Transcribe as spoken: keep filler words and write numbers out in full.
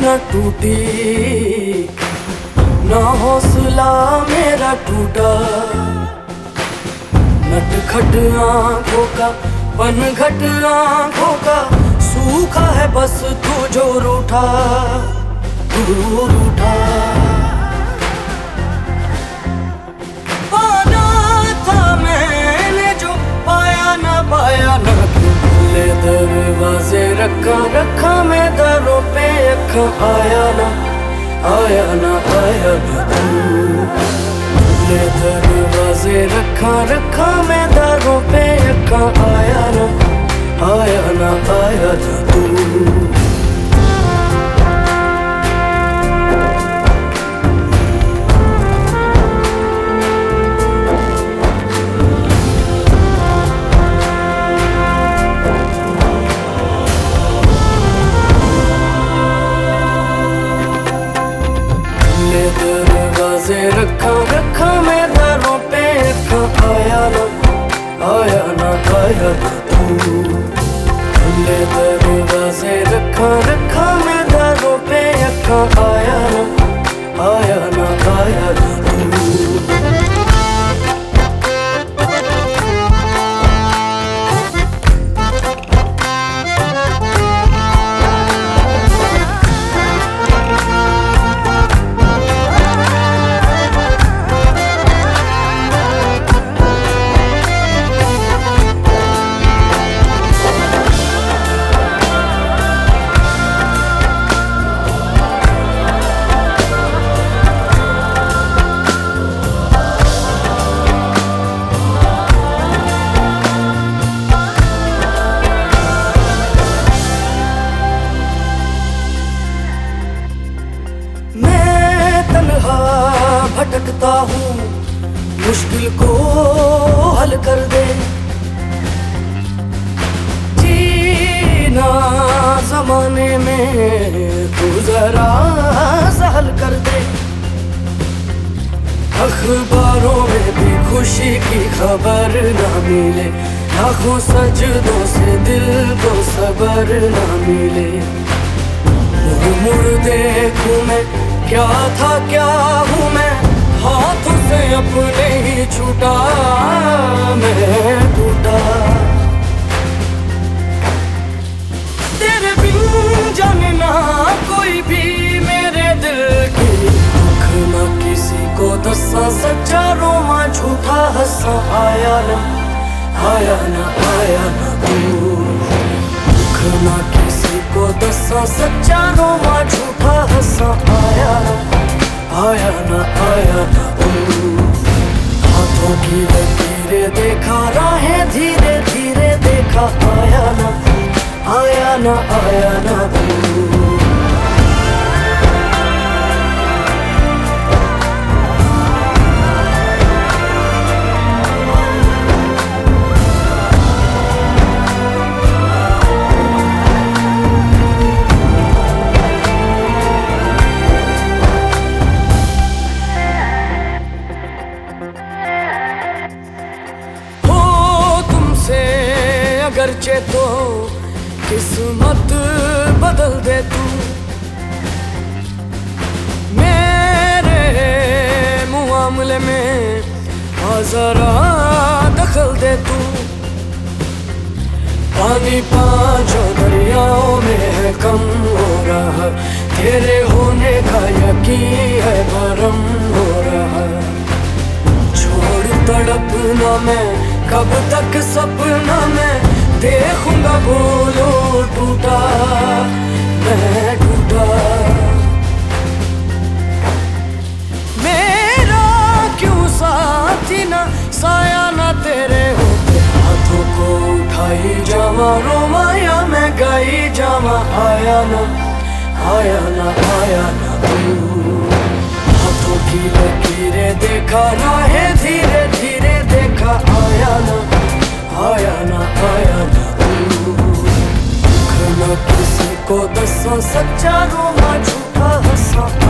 न टूटी, ना हौसला मेरा टूटा। नटखट आंखों का पनघट आंखों का सूखा है बस तू जो रूठा, तू रूठा। पाना था मैंने जो पाया ना पाया ना, ले दरवाजे रखा रखा मैं दरों पे अखा। आया ना आया ना आया ना तू, ले दरवाजे रखा रखा मैं दरों पे अखा। आया ना आया ना आया ना तू। दरवाजे रखा रखा मैं दरों पे अखा। आया ना आया ना आया ना तू, ले दरवाजे रखा रखा मैं दरों पे अखा। आया ना आया ना आया ना तू। भटकता हूँ मुश्किल को हल कर दे, जीना जमाने में तू जरा सहल कर दे। अखबारों में भी खुशी की खबर ना मिले, लाखों सजदों से दिल को सबर ना मिले। मुड़ मुड़ देखूं मैं क्या था क्या हूँ मैं, हाथों से अपने ही छूटा मैं टूटा। तेरे बिन जाने ना कोई भी मेरे दिल की, दुख ना किसी को दसा सच्चा रोमा झूठा हंसा। आया ना आया ना आया ना तू, दुख ना किसी को दसा सच्चा रोमा झूठा हंसा। आया ना आया ना आया ना तू, हाथों की लकीरें देखा राहें धीरे धीरे देखा। आया ना आया ना आया ना तू। अगरचे तो किस्मत बदल दे तू, मेरे मुआमले में आ जरा दखल दे तू। पानी पांचों दरियाओं में है कम हो रहा, तेरे होने का यकीन है भरम हो रहा। छोड़ तड़पना मैं कब तक सपना में देखूंगा बोलो टूटा मैं टूटा। मेरा क्यों साथी ना साया ना तेरे होते, हाथों को उठाई जावा रोमाया मैं गाई जावा। आया ना आया ना आया ना तू, हाथों की लकीरें देखा राहें धीरे धीरे देखा। आया ना आया ना आया ना तू, दुख ना किसी को दसा सच्चा रोमा झूठा हंसा।